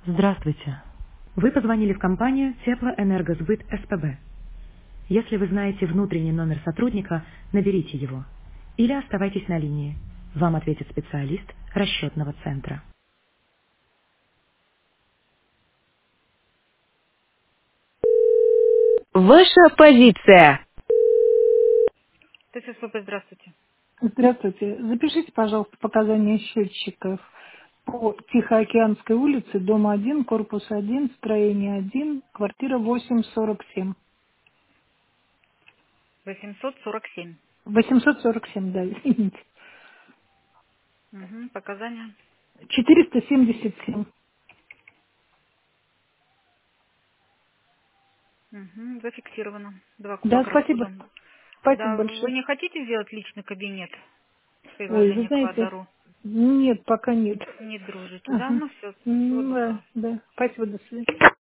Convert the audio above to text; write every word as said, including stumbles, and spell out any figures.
Здравствуйте. Вы позвонили в компанию Теплоэнергосбыт СПБ. Если вы знаете внутренний номер сотрудника, наберите его. Или оставайтесь на линии. Вам ответит специалист расчетного центра. Ваша позиция. ТССП, здравствуйте. Здравствуйте. Запишите, пожалуйста, показания счетчиков по Тихоокеанской улице, дом один, корпус один, строение один, квартира восемь сорок семь. восемьсот сорок семь. восемьсот сорок семь, да, извините. Угу, показания. четыреста семьдесят семь. Угу, зафиксировано. Два Да, кубократ спасибо. куда. Спасибо Да, вы большое. не хотите сделать личный кабинет в Ой, вы приложении знаете, Квадару? нет, пока нет. Не дружите, да? Ага. Ну все, всего М, Да, доброго. да. Спасибо, до свидания.